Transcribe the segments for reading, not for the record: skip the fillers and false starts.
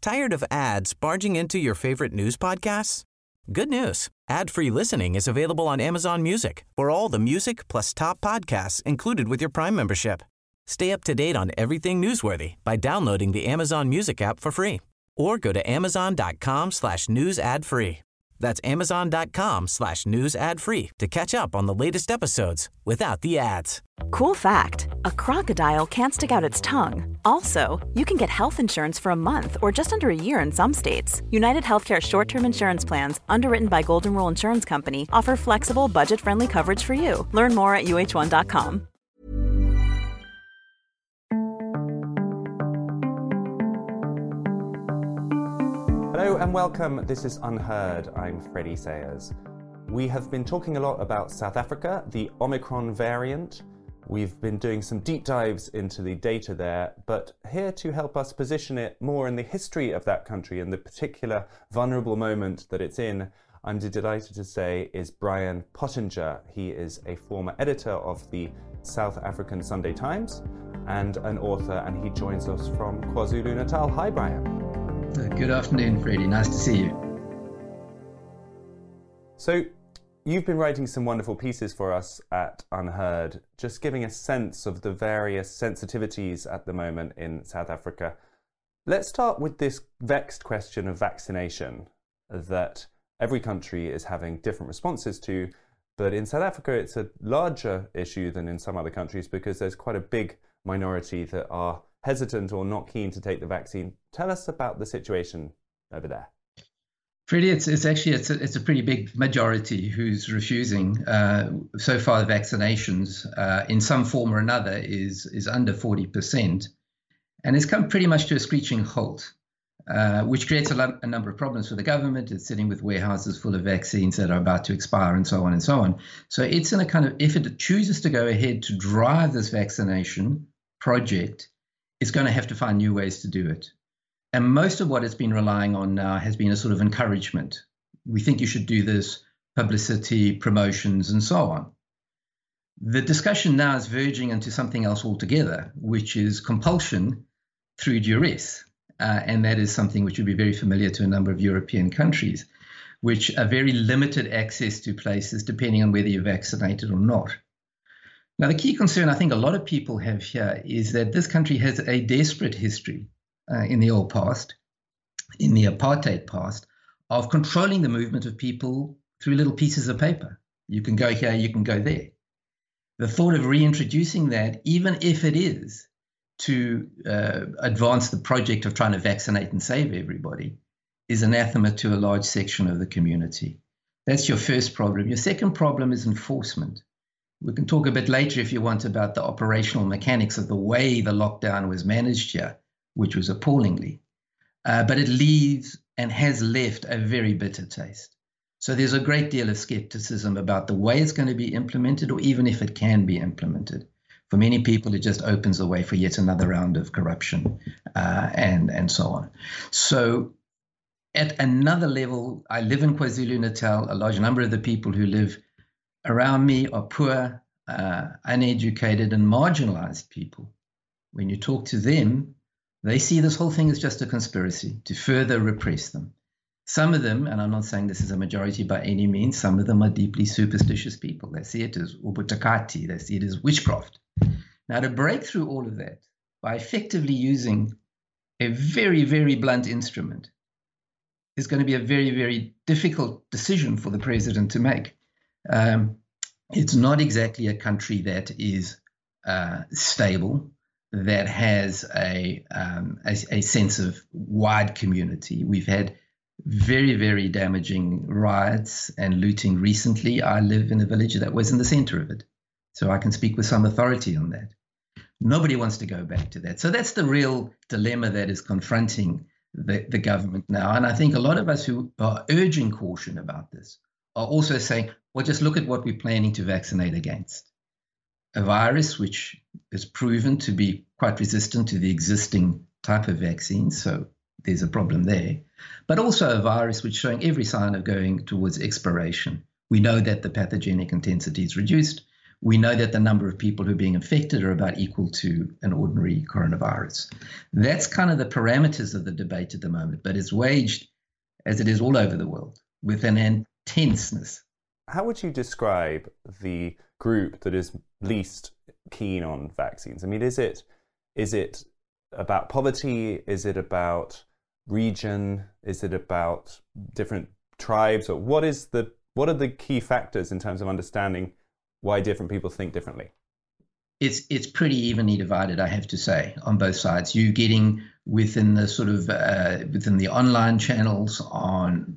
Tired of ads barging into your favorite news podcasts? Good news. Ad-free listening is available on Amazon Music for all the music plus top podcasts included with your Prime membership. Stay up to date on everything newsworthy by downloading the Amazon Music app for free or go to amazon.com/news ad free. That's amazon.com/news ad free to catch up on the latest episodes without the ads. Cool fact, a crocodile can't stick out its tongue. Also, you can get health insurance for a month or just under a year in some states. United Healthcare short-term insurance plans, underwritten by Golden Rule Insurance Company, offer flexible, budget-friendly coverage for you. Learn more at uh1.com. Hello and welcome. This is Unheard. I'm Freddie Sayers. We have been talking a lot about South Africa, the Omicron variant. We've been doing some deep dives into the data there, but here to help us position it more in the history of that country and the particular vulnerable moment that it's in, I'm delighted to say, is Brian Pottinger. He is a former editor of the South African Sunday Times and an author, and he joins us from KwaZulu-Natal. Hi, Brian. Good afternoon, Freddie. Nice to see you. So, you've been writing some wonderful pieces for us at Unheard, just giving a sense of the various sensitivities at the moment in South Africa. Let's start with this vexed question of vaccination that every country is having different responses to, but in South Africa it's a larger issue than in some other countries because there's quite a big minority that are hesitant or not keen to take the vaccine. Tell us about the situation over there. Freddie, it's a pretty big majority who's refusing. So far, the vaccinations in some form or another is under 40%, and it's come pretty much to a screeching halt, which creates a number of problems for the government. It's sitting with warehouses full of vaccines that are about to expire, and so on and so on. So it's in a kind of, if it chooses to go ahead to drive this vaccination project, it's going to have to find new ways to do it. And most of what it's been relying on now has been a sort of encouragement. We think you should do this, publicity, promotions, and so on. The discussion now is verging into something else altogether, which is compulsion through duress. And that is something which would be very familiar to a number of European countries, which are very limited access to places depending on whether you're vaccinated or not. Now, the key concern I think a lot of people have here is that this country has a desperate history in the old past, in the apartheid past, of controlling the movement of people through little pieces of paper. You can go here, you can go there. The thought of reintroducing that, even if it is to advance the project of trying to vaccinate and save everybody, is anathema to a large section of the community. That's your first problem. Your second problem is enforcement. We can talk a bit later, if you want, about the operational mechanics of the way the lockdown was managed here, which was appallingly. But it leaves and has left a very bitter taste. So there's a great deal of skepticism about the way it's going to be implemented, or even if it can be implemented. For many people, it just opens the way for yet another round of corruption and so on. So at another level, I live in KwaZulu-Natal. A large number of the people who live around me are poor, uneducated, and marginalized people. When you talk to them, they see this whole thing as just a conspiracy to further repress them. Some of them, and I'm not saying this is a majority by any means, some of them are deeply superstitious people. They see it as ubutakati, they see it as witchcraft. Now, to break through all of that by effectively using a very, very blunt instrument is going to be a very, very difficult decision for the president to make. It's not exactly a country that is stable, that has a sense of wide community. We've had very, very damaging riots and looting recently. I live in a village that was in the center of it, so I can speak with some authority on that. Nobody wants to go back to that. So that's the real dilemma that is confronting the government now. And I think a lot of us who are urging caution about this are also saying, well, just look at what we're planning to vaccinate against. A virus which is proven to be quite resistant to the existing type of vaccines, so there's a problem there. But also a virus which is showing every sign of going towards expiration. We know that the pathogenic intensity is reduced. we know that the number of people who are being infected are about equal to an ordinary coronavirus. That's kind of the parameters of the debate at the moment, but it's waged, as it is all over the world, with an intenseness. How would you describe the group that is least keen on vaccines? I mean, is it about poverty? Is it about region? Is it about different tribes? Or what are the key factors in terms of understanding why different people think differently? It's pretty evenly divided, I have to say, on both sides. You're getting within the sort of within the online channels on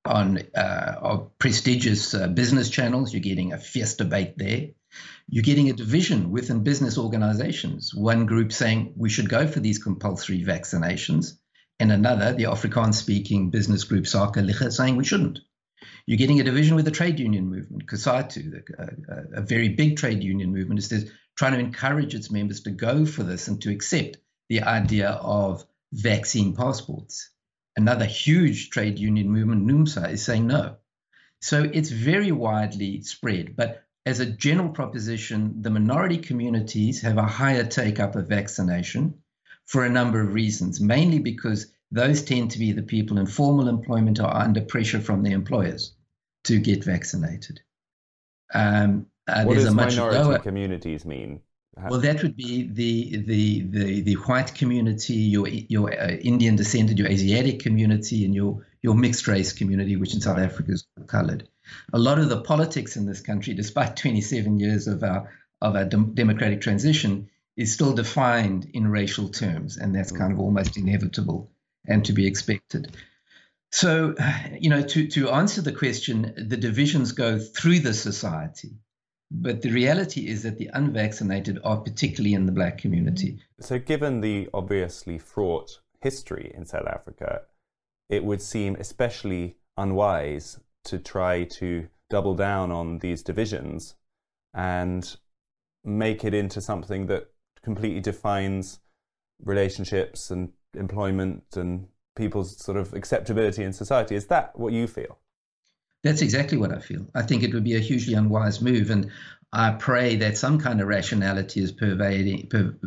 prestigious business channels, you're getting a fierce debate there. You're getting a division within business organizations. One group saying we should go for these compulsory vaccinations, and another, the Afrikaans-speaking business group Sake Lig, saying we shouldn't. You're getting a division with the trade union movement. COSATU, a very big trade union movement, is trying to encourage its members to go for this and to accept the idea of vaccine passports. Another huge trade union movement, NUMSA, is saying no. So it's very widely spread. But as a general proposition, the minority communities have a higher take-up of vaccination for a number of reasons, mainly because those tend to be the people in formal employment are under pressure from their employers to get vaccinated. What does minority communities mean? Well, that would be the white community, your Indian descended, your Asiatic community, and your mixed race community, which in South Africa is coloured. A lot of the politics in this country, despite 27 years of our democratic transition, is still defined in racial terms, and that's kind of almost inevitable and to be expected. So, to answer the question, the divisions go through the society. But the reality is that the unvaccinated are particularly in the black community. So given the obviously fraught history in South Africa, it would seem especially unwise to try to double down on these divisions and make it into something that completely defines relationships and employment and people's sort of acceptability in society. Is that what you feel? That's exactly what I feel. I think it would be a hugely unwise move, and I pray that some kind of rationality is pervading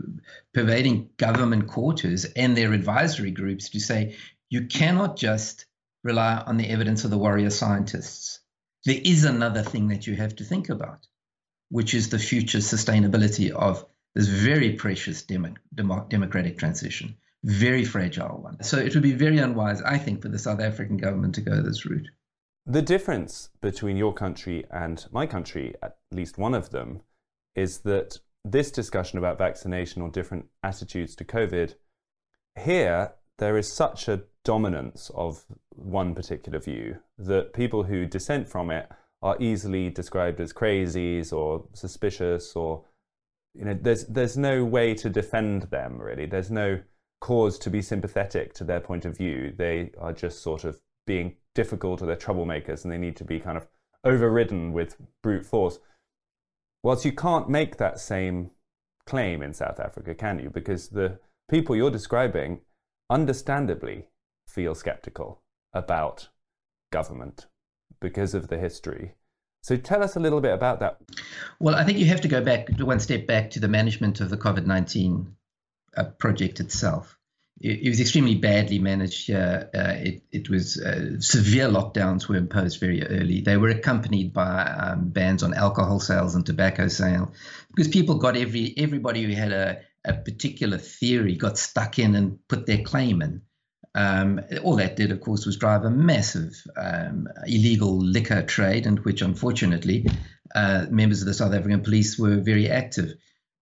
government quarters and their advisory groups to say you cannot just rely on the evidence of the warrior scientists. There is another thing that you have to think about, which is the future sustainability of this very precious democratic transition, very fragile one. So it would be very unwise, I think, for the South African government to go this route. The difference between your country and my country, at least one of them, is that this discussion about vaccination or different attitudes to COVID, here there is such a dominance of one particular view that people who dissent from it are easily described as crazies or suspicious, or there's no way to defend them, really. There's no cause to be sympathetic to their point of view. They are just sort of being difficult, or they're troublemakers and they need to be kind of overridden with brute force. Whilst you can't make that same claim in South Africa, can you? Because the people you're describing understandably feel skeptical about government because of the history. So tell us a little bit about that. Well, I think you have to go back one step back to the management of the COVID-19 project itself. It was extremely badly managed here. It was severe lockdowns were imposed very early. They were accompanied by bans on alcohol sales and tobacco sale, because people got everybody who had a particular theory got stuck in and put their claim in. All that did, of course, was drive a massive illegal liquor trade, in which, unfortunately, members of the South African police were very active.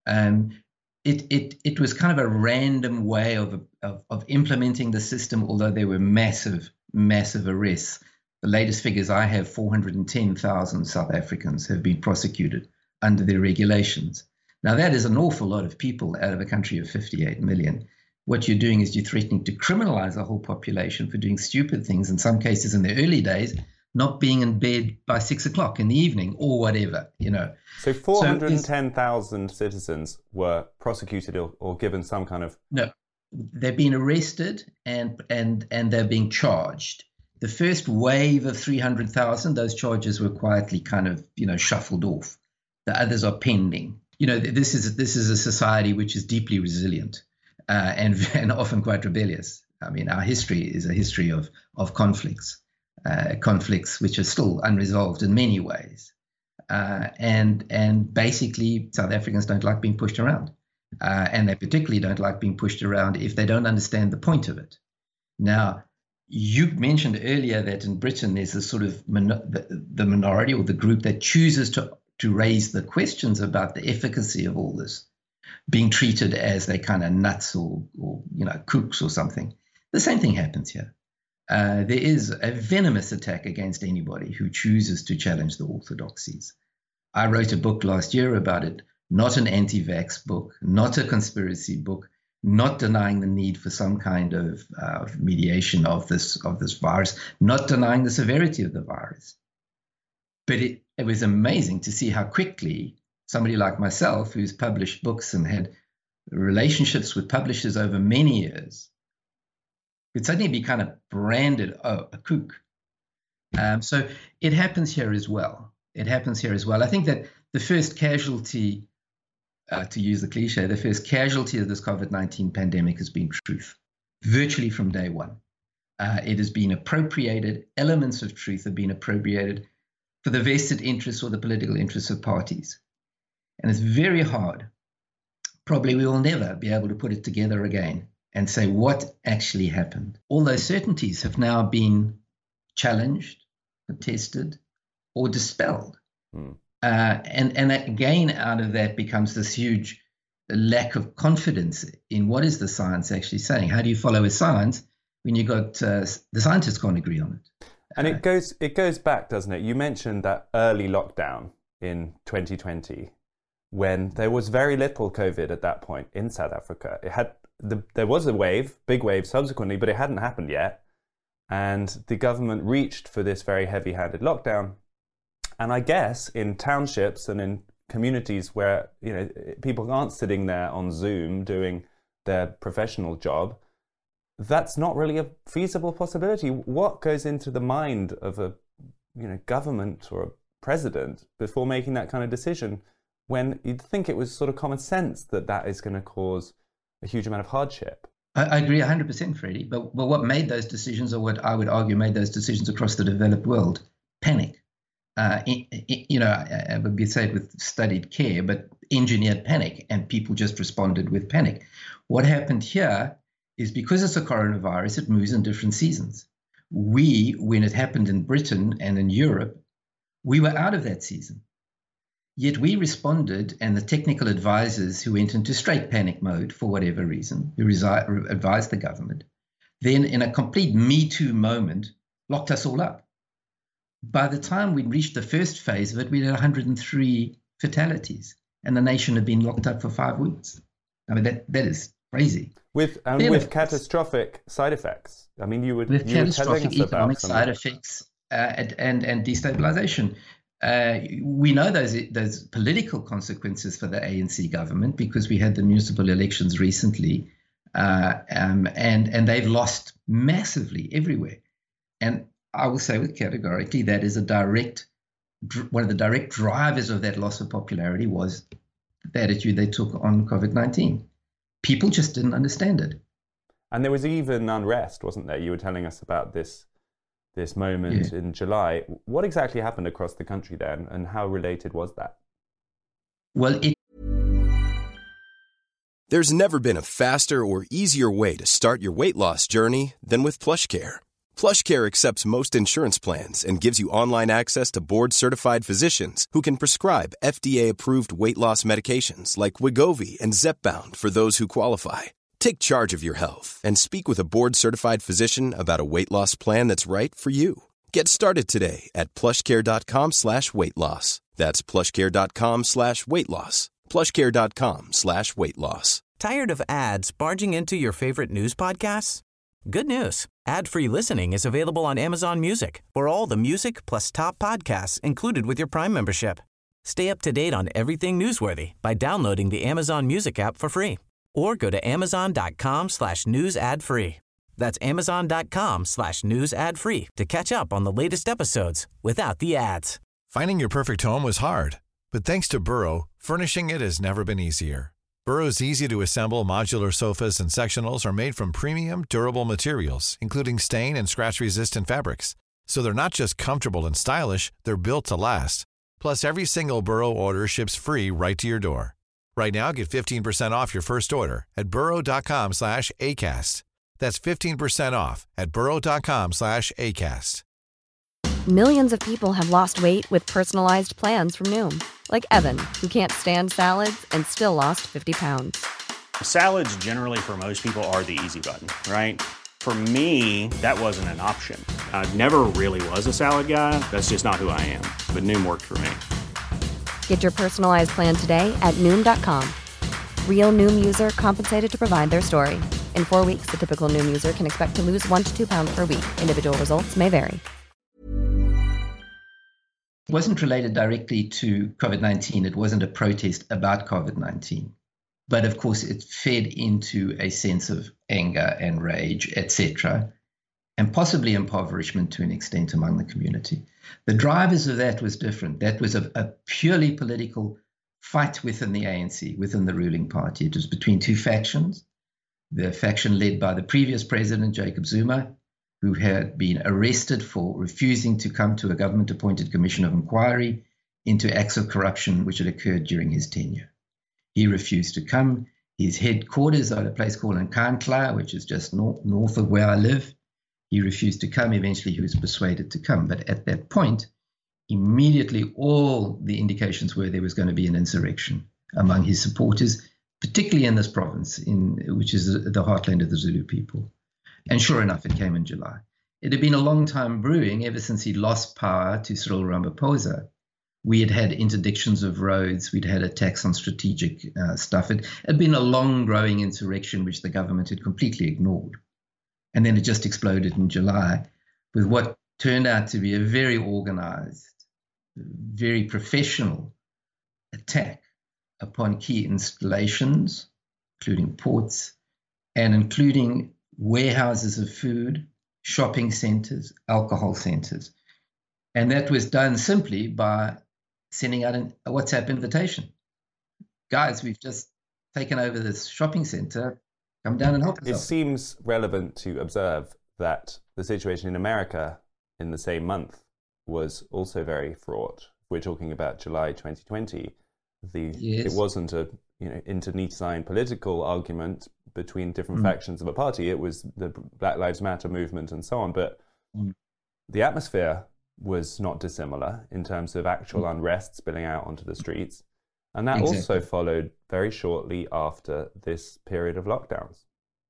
It was kind of a random way of implementing the system, although there were massive arrests. The latest figures I have, 410,000 South Africans have been prosecuted under their regulations. Now, that is an awful lot of people out of a country of 58 million. What you're doing is you're threatening to criminalize a whole population for doing stupid things, in some cases in the early days, not being in bed by 6 o'clock in the evening or whatever, So 410,000 citizens were prosecuted or given some kind of... No, they've been arrested and they're being charged. The first wave of 300,000, those charges were quietly kind of, shuffled off. The others are pending. This is a society which is deeply resilient and often quite rebellious. I mean, our history is a history of conflicts which are still unresolved in many ways. And basically, South Africans don't like being pushed around. And they particularly don't like being pushed around if they don't understand the point of it. Now, you mentioned earlier that in Britain there's a sort of the minority or the group that chooses to raise the questions about the efficacy of all this, being treated as they kind of nuts or kooks or something. The same thing happens here. There is a venomous attack against anybody who chooses to challenge the orthodoxies. I wrote a book last year about it, not an anti-vax book, not a conspiracy book, not denying the need for some kind of mediation of this virus, not denying the severity of the virus. But it was amazing to see how quickly somebody like myself, who's published books and had relationships with publishers over many years, could suddenly be kind of branded a kook. So it happens here as well. I think that the first casualty, to use the cliche, the first casualty of this COVID-19 pandemic has been truth, virtually from day one. It has been appropriated, elements of truth have been appropriated for the vested interests or the political interests of parties. And it's very hard. Probably we will never be able to put it together again and say what actually happened. All those certainties have now been challenged, contested, or dispelled. And again, out of that becomes this huge lack of confidence in what is the science actually saying. How do you follow a science when you got the scientists can't agree on it? And it goes back, doesn't it? You mentioned that early lockdown in 2020, when there was very little COVID at that point in South Africa. There was a big wave subsequently, but it hadn't happened yet. And the government reached for this very heavy-handed lockdown. And I guess in townships and in communities where people aren't sitting there on Zoom doing their professional job, that's not really a feasible possibility. What goes into the mind of a government or a president before making that kind of decision, when you'd think it was sort of common sense that is going to cause a huge amount of hardship? I agree 100%, Freddie. But what made those decisions, or what I would argue made those decisions across the developed world? Panic. I would be said with studied care, but engineered panic, and people just responded with panic. What happened here is, because it's a coronavirus, it moves in different seasons. When it happened in Britain and in Europe, we were out of that season. Yet we responded, and the technical advisors who went into straight panic mode for whatever reason, who advised the government, then in a complete Me Too moment, locked us all up. By the time we reached the first phase of it, we had 103 fatalities, and the nation had been locked up for 5 weeks. I mean, that is crazy. With catastrophic side effects. I mean, you were catastrophic economic side effects and destabilization. We know those political consequences for the ANC government, because we had the municipal elections recently, and they've lost massively everywhere. And I will say categorically that is one of the direct drivers of that loss of popularity was the attitude they took on COVID-19. People just didn't understand it. And there was even unrest, wasn't there? You were telling us about this moment in July. What exactly happened across the country then, and how related was that? Well, There's never been a faster or easier way to start your weight loss journey than with PlushCare. PlushCare accepts most insurance plans and gives you online access to board-certified physicians who can prescribe FDA-approved weight loss medications like Wegovy and Zepbound for those who qualify. Take charge of your health and speak with a board-certified physician about a weight loss plan that's right for you. Get started today at plushcare.com/weightloss. That's plushcare.com/weightloss. plushcare.com/weightloss. Tired of ads barging into your favorite news podcasts? Good news. Ad-free listening is available on Amazon Music for all the music plus top podcasts included with your Prime membership. Stay up to date on everything newsworthy by downloading the Amazon Music app for free, or go to amazon.com/news ad free. That's amazon.com/news ad free to catch up on the latest episodes without the ads. Finding your perfect home was hard, But thanks to Burrow, furnishing it has never been easier. Burrow's easy-to-assemble modular sofas and sectionals are made from premium, durable materials, including stain and scratch-resistant fabrics. So they're not just comfortable and stylish, they're built to last. Plus, every single Burrow order ships free right to your door. Right now, get 15% off your first order at burrow.com/ACAST. That's 15% off at burrow.com/ACAST. Millions of people have lost weight with personalized plans from Noom. Like Evan, who can't stand salads and still lost 50 pounds. Salads generally for most people are the easy button, right? For me, that wasn't an option. I never really was a salad guy. That's just not who I am. But Noom worked for me. Get your personalized plan today at Noom.com. Real Noom user compensated to provide their story. In 4 weeks, the typical Noom user can expect to lose 1 to 2 pounds per week. Individual results may vary. It wasn't related directly to COVID-19. It wasn't a protest about COVID-19. But of course, it fed into a sense of anger and rage, etc., and possibly impoverishment to an extent among the community. The drivers of that was different. That was a purely political fight within the ANC, within the ruling party. It was between two factions. The faction led by the previous president, Jacob Zuma, who had been arrested for refusing to come to a government-appointed commission of inquiry into acts of corruption which had occurred during his tenure. He refused to come. His headquarters are at a place called Nkandla, which is just north of where I live. He refused to come. Eventually, he was persuaded to come. But at that point, immediately all the indications were there was going to be an insurrection among his supporters, particularly in this province, which is the heartland of the Zulu people. And sure enough, it came in July. It had been a long time brewing ever since he lost power to Cyril Ramaphosa. We had had interdictions of roads. We'd had attacks on strategic stuff. It had been a long growing insurrection, which the government had completely ignored. And then it just exploded in July with what turned out to be a very organized, very professional attack upon key installations, including ports and including warehouses of food, shopping centers, alcohol centers. And that was done simply by sending out a WhatsApp invitation. Guys, we've just taken over this shopping center. Come down and help us. It seems relevant to observe that the situation in America in the same month was also very fraught. We're talking about July 2020. Yes. It wasn't a internecine political argument between different factions of a party. It was the Black Lives Matter movement and so on. But the atmosphere was not dissimilar in terms of actual unrest spilling out onto the streets. And that also followed very shortly after this period of lockdowns.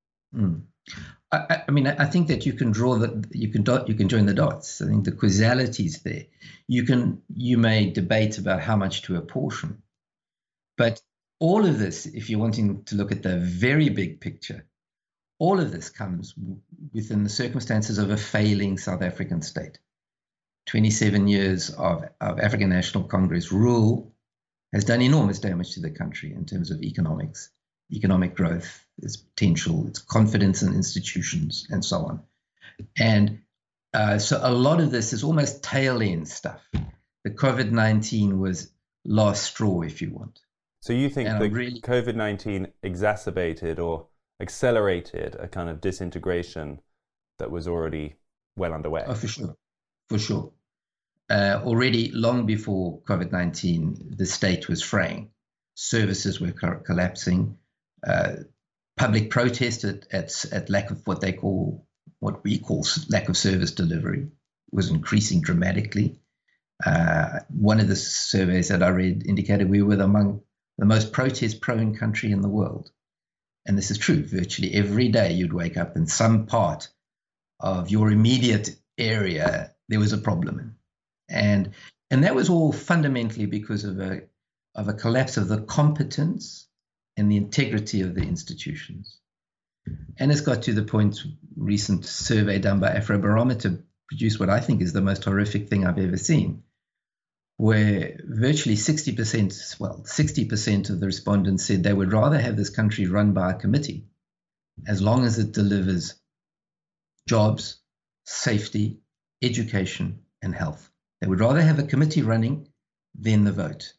I mean, I think that you can you can join the dots. I think the causality is there. You may debate about how much to apportion, but all of this, if you're wanting to look at the very big picture, all of this comes within the circumstances of a failing South African state. 27 years of African National Congress rule has done enormous damage to the country in terms of economics, economic growth, its potential, its confidence in institutions, and so on. And so a lot of this is almost tail-end stuff. The COVID-19 was last straw, if you want. So you think that COVID-19 exacerbated or accelerated a kind of disintegration that was already well underway? Oh, for sure. Already long before COVID-19, the state was fraying. Services were collapsing. Public protest at lack of what we call lack of service delivery was increasing dramatically. One of the surveys that I read indicated we were among the most protest-prone country in the world. And this is true. Virtually every day you'd wake up in some part of your immediate area, there was a problem. And that was all fundamentally because of a collapse of the competence and the integrity of the institutions. And it's got to the point, recent survey done by Afrobarometer produced what I think is the most horrific thing I've ever seen, where virtually 60% of the respondents said they would rather have this country run by a committee as long as it delivers jobs, safety, education, and health. They would rather have a committee running than the vote.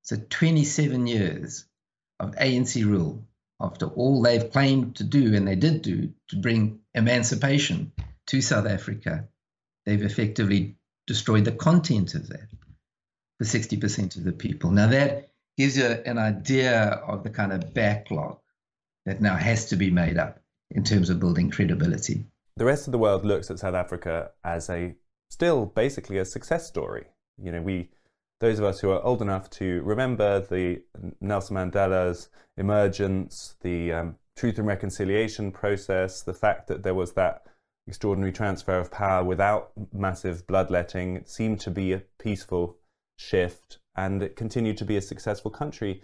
So 27 years of ANC rule, after all they've claimed to do, and they did do, to bring emancipation to South Africa, they've effectively destroyed the content of that for 60% of the people. Now that gives you an idea of the kind of backlog that now has to be made up in terms of building credibility. The rest of the world looks at South Africa as still basically a success story. You know, those of us who are old enough to remember the Nelson Mandela's emergence, the Truth and Reconciliation process, the fact that there was that extraordinary transfer of power without massive bloodletting, it seemed to be a peaceful shift, and it continued to be a successful country.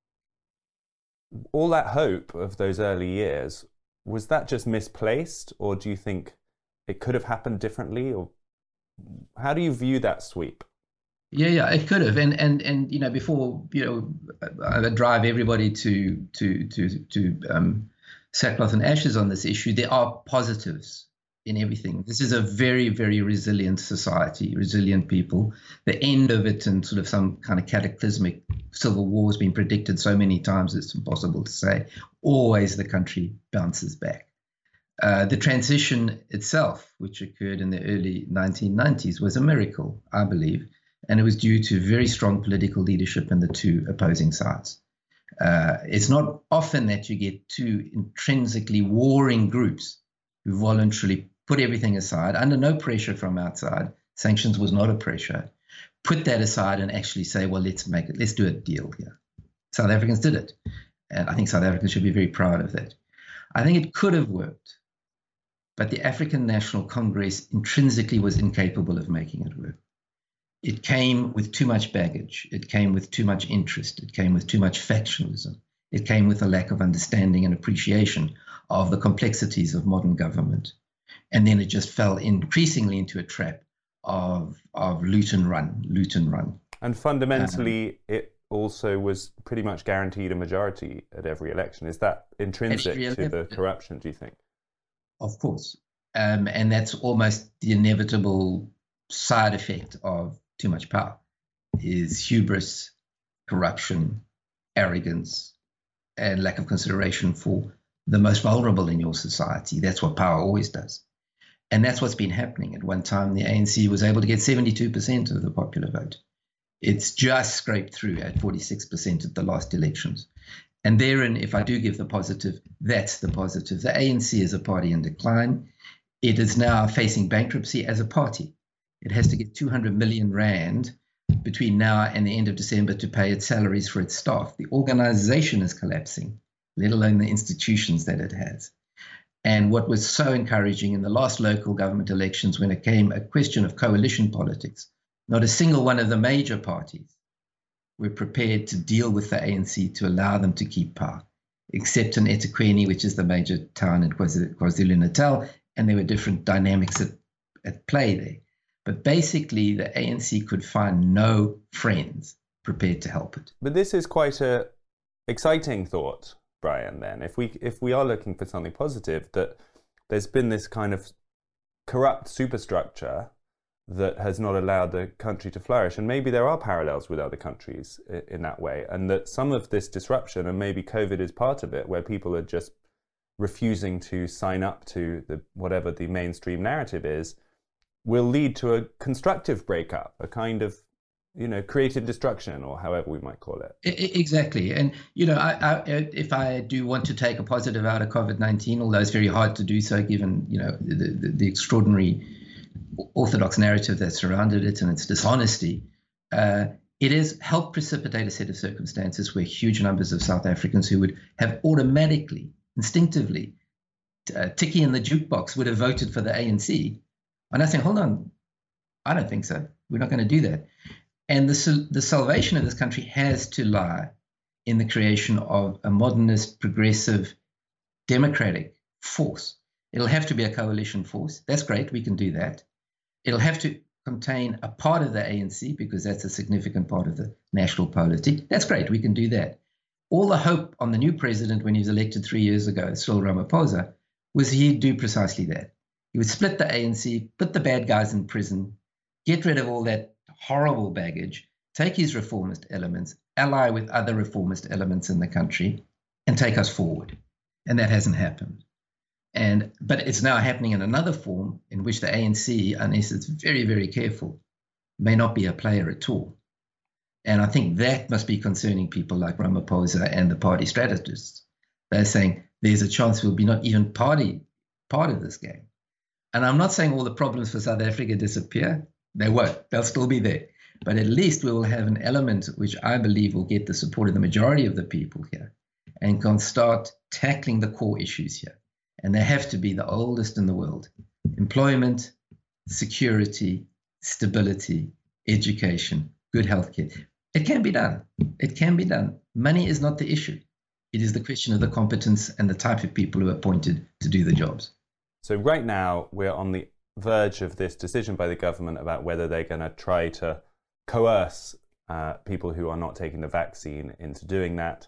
All that hope of those early years, was that just misplaced, or do you think it could have happened differently? Or how do you view that sweep? Yeah, it could have, and you know, before I drive everybody to sackcloth and ashes on this issue, there are positives in everything. This is a very, very resilient society, resilient people. The end of it and sort of some kind of cataclysmic civil war has been predicted so many times it's impossible to say. Always the country bounces back. The transition itself, which occurred in the early 1990s, was a miracle, I believe, and it was due to very strong political leadership in the two opposing sides. It's not often that you get two intrinsically warring groups who voluntarily put everything aside, under no pressure from outside. Sanctions was not a pressure. Put that aside and actually say, well, let's do a deal here. South Africans did it. And I think South Africans should be very proud of that. I think it could have worked, but the African National Congress intrinsically was incapable of making it work. It came with too much baggage. It came with too much interest. It came with too much factionalism. It came with a lack of understanding and appreciation of the complexities of modern government. And then it just fell increasingly into a trap of loot and run. And fundamentally, it also was pretty much guaranteed a majority at every election. Is that intrinsic to the corruption, do you think? Of course. And that's almost the inevitable side effect of too much power, is hubris, corruption, arrogance, and lack of consideration for the most vulnerable in your society. That's what power always does. And that's what's been happening. At one time, the ANC was able to get 72% of the popular vote. It's just scraped through at 46% at the last elections. And therein, if I do give the positive, that's the positive. The ANC is a party in decline. It is now facing bankruptcy as a party. It has to get 200 million rand between now and the end of December to pay its salaries for its staff. The organization is collapsing, let alone the institutions that it has. And what was so encouraging in the last local government elections, when it came a question of coalition politics, not a single one of the major parties were prepared to deal with the ANC to allow them to keep power, except in eThekwini, which is the major town in KwaZulu-Natal, and there were different dynamics at play there. But basically, the ANC could find no friends prepared to help it. But this is quite an exciting thought, Brian, then. If we are looking for something positive, that there's been this kind of corrupt superstructure that has not allowed the country to flourish. And maybe there are parallels with other countries in that way. And that some of this disruption, and maybe COVID is part of it, where people are just refusing to sign up to whatever the mainstream narrative is, will lead to a constructive breakup, a kind of, creative destruction, or however we might call it. Exactly. And, if I do want to take a positive out of COVID-19, although it's very hard to do so given, the extraordinary orthodox narrative that surrounded it and its dishonesty, it has helped precipitate a set of circumstances where huge numbers of South Africans who would have automatically, instinctively, ticky in the jukebox would have voted for the ANC. And I think, hold on, I don't think so. We're not going to do that. And the salvation of this country has to lie in the creation of a modernist, progressive, democratic force. It'll have to be a coalition force. That's great. We can do that. It'll have to contain a part of the ANC because that's a significant part of the national polity. That's great. We can do that. All the hope on the new president when he was elected 3 years ago, Cyril Ramaphosa, was he'd do precisely that. He would split the ANC, put the bad guys in prison, get rid of all that horrible baggage, take his reformist elements, ally with other reformist elements in the country, and take us forward. And that hasn't happened. But it's now happening in another form in which the ANC, unless it's very, very careful, may not be a player at all. And I think that must be concerning people like Ramaphosa and the party strategists. They're saying there's a chance we'll be not even part of this game. And I'm not saying all the problems for South Africa disappear. They won't. They'll still be there. But at least we will have an element which I believe will get the support of the majority of the people here and can start tackling the core issues here. And they have to be the oldest in the world: employment, security, stability, education, good healthcare. It can be done. It can be done. Money is not the issue. It is the question of the competence and the type of people who are appointed to do the jobs. So right now, we're on the verge of this decision by the government about whether they're going to try to coerce people who are not taking the vaccine into doing that.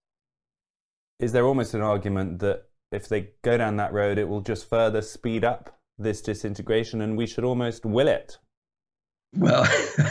Is there almost an argument that if they go down that road, it will just further speed up this disintegration and we should almost will it? Well,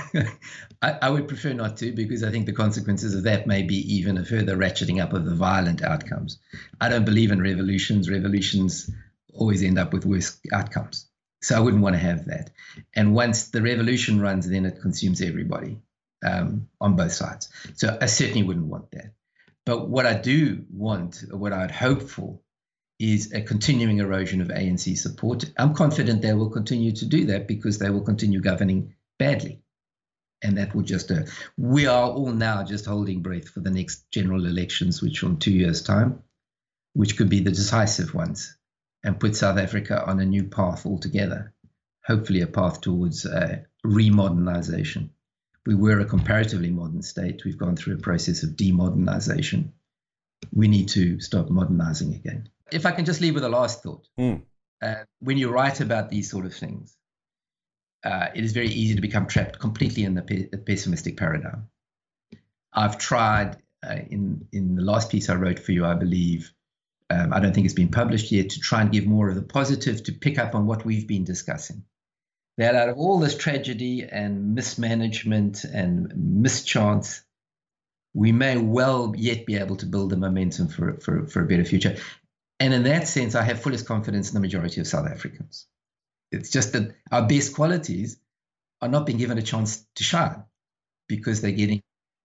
I would prefer not to, because I think the consequences of that may be even a further ratcheting up of the violent outcomes. I don't believe in revolutions. Revolutions always end up with worse outcomes. So I wouldn't want to have that. And once the revolution runs, then it consumes everybody on both sides. So I certainly wouldn't want that. But what I do want, what I'd hope for, is a continuing erosion of ANC support. I'm confident they will continue to do that because they will continue governing badly. And that will just, we are all now just holding breath for the next general elections, which are in 2 years' time, which could be the decisive ones and put South Africa on a new path altogether, hopefully a path towards remodernization. We were a comparatively modern state. We've gone through a process of demodernization. We need to start modernizing again. If I can just leave with a last thought. When you write about these sort of things, it is very easy to become trapped completely in the pessimistic paradigm. I've tried in the last piece I wrote for you, I believe, I don't think it's been published yet, to try and give more of the positive, to pick up on what we've been discussing. That out of all this tragedy and mismanagement and mischance, we may well yet be able to build the momentum for a better future. And in that sense, I have fullest confidence in the majority of South Africans. It's just that our best qualities are not being given a chance to shine because they're getting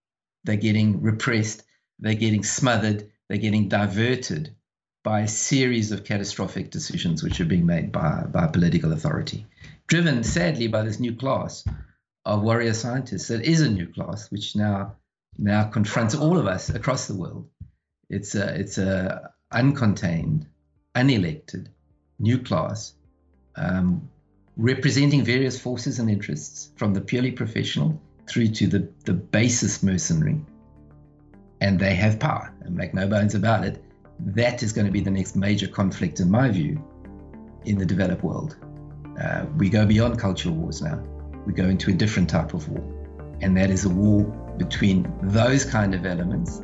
repressed, they're getting smothered, they're getting diverted by a series of catastrophic decisions which are being made by political authority, driven sadly by this new class of warrior scientists. It is a new class which now confronts all of us across the world. It's a uncontained, unelected, new class representing various forces and interests, from the purely professional through to the basest mercenary. And they have power, and make no bones about it. That is going to be the next major conflict, in my view, in the developed world. We go beyond cultural wars now. We go into a different type of war. And that is a war between those kind of elements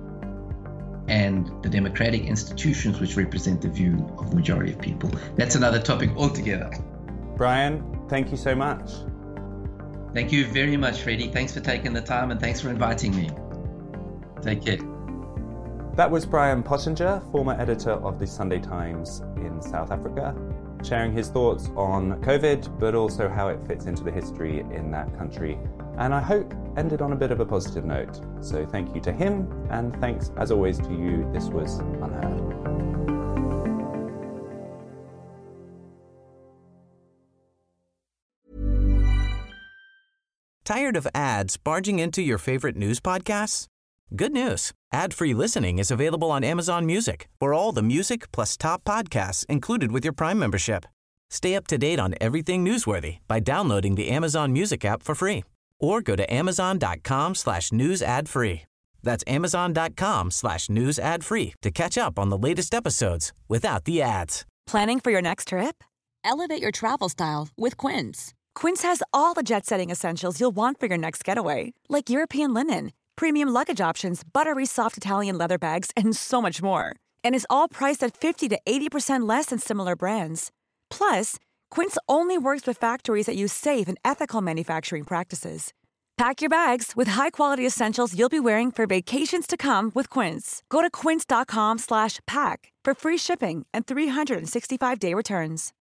and the democratic institutions which represent the view of the majority of people. That's another topic altogether. Brian, thank you so much. Thank you very much, Freddie. Thanks for taking the time and thanks for inviting me. Take care. That was Brian Pottinger, former editor of the Sunday Times in South Africa, sharing his thoughts on COVID, but also how it fits into the history in that country. And I hope ended on a bit of a positive note. So thank you to him, and thanks as always to you. This was Unheard. Tired of ads barging into your favorite news podcasts? Good news. Ad-free listening is available on Amazon Music for all the music plus top podcasts included with your Prime membership. Stay up to date on everything newsworthy by downloading the Amazon Music app for free or go to amazon.com/news ad free. That's amazon.com/news ad free to catch up on the latest episodes without the ads. Planning for your next trip? Elevate your travel style with Quince. Quince has all the jet-setting essentials you'll want for your next getaway, like European linen, premium luggage options, buttery soft Italian leather bags, and so much more. And is all priced at 50 to 80% less than similar brands. Plus, Quince only works with factories that use safe and ethical manufacturing practices. Pack your bags with high-quality essentials you'll be wearing for vacations to come with Quince. Go to quince.com/pack for free shipping and 365-day returns.